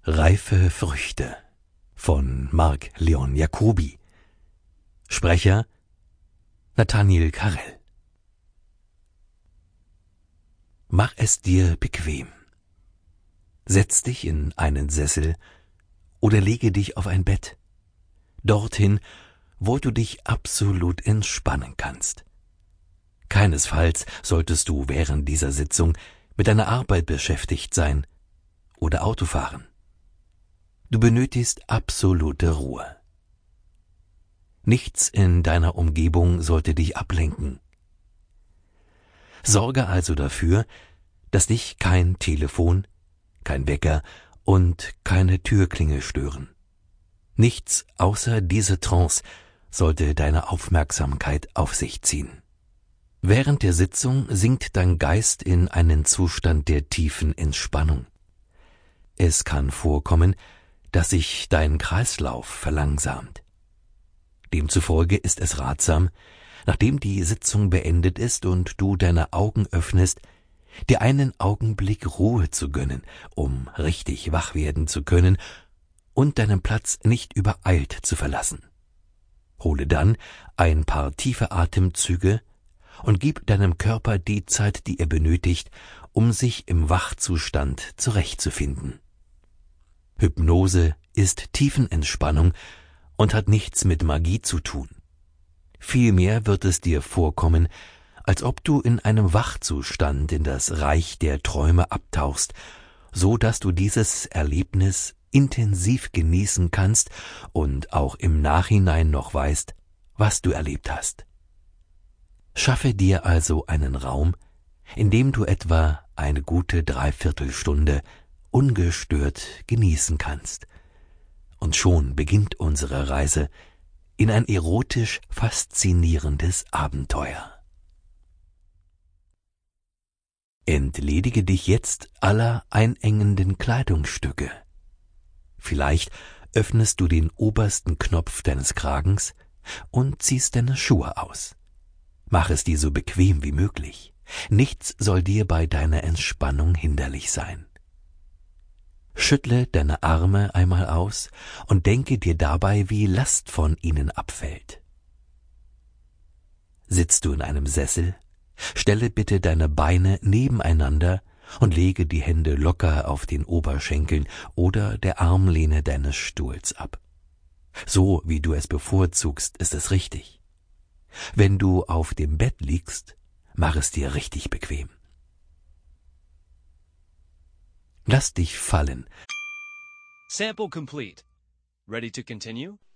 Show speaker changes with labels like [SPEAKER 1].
[SPEAKER 1] Reife Früchte von Marc Leon Jacobi. Sprecher Nathaniel Karel. Mach es dir bequem. Setz dich in einen Sessel oder lege dich auf ein Bett. Dorthin, wo du dich absolut entspannen kannst. Keinesfalls solltest du während dieser Sitzung mit deiner Arbeit beschäftigt sein oder Autofahren. Du benötigst absolute Ruhe. Nichts in deiner Umgebung sollte dich ablenken. Sorge also dafür, dass dich kein Telefon, kein Wecker und keine Türklingel stören. Nichts außer diese Trance sollte deine Aufmerksamkeit auf sich ziehen. Während der Sitzung sinkt dein Geist in einen Zustand der tiefen Entspannung. Es kann vorkommen, dass sich dein Kreislauf verlangsamt. Demzufolge ist es ratsam, nachdem die Sitzung beendet ist und du deine Augen öffnest, dir einen Augenblick Ruhe zu gönnen, um richtig wach werden zu können und deinen Platz nicht übereilt zu verlassen. Hole dann ein paar tiefe Atemzüge und gib deinem Körper die Zeit, die er benötigt, um sich im Wachzustand zurechtzufinden. Hypnose ist Tiefenentspannung und hat nichts mit Magie zu tun. Vielmehr wird es dir vorkommen, als ob du in einem Wachzustand in das Reich der Träume abtauchst, so dass du dieses Erlebnis intensiv genießen kannst und auch im Nachhinein noch weißt, was du erlebt hast. Schaffe dir also einen Raum, in dem du etwa eine gute Dreiviertelstunde ungestört genießen kannst. Und schon beginnt unsere Reise in ein erotisch faszinierendes Abenteuer. Entledige dich jetzt aller einengenden Kleidungsstücke. Vielleicht öffnest du den obersten Knopf deines Kragens und ziehst deine Schuhe aus. Mach es dir so bequem wie möglich. Nichts soll dir bei deiner Entspannung hinderlich sein. Schüttle deine Arme einmal aus und denke dir dabei, wie Last von ihnen abfällt. Sitzt du in einem Sessel, stelle bitte deine Beine nebeneinander und lege die Hände locker auf den Oberschenkeln oder der Armlehne deines Stuhls ab. So wie du es bevorzugst, ist es richtig. Wenn du auf dem Bett liegst, mach es dir richtig bequem. Lass dich fallen.
[SPEAKER 2] Sample complete. Ready to continue?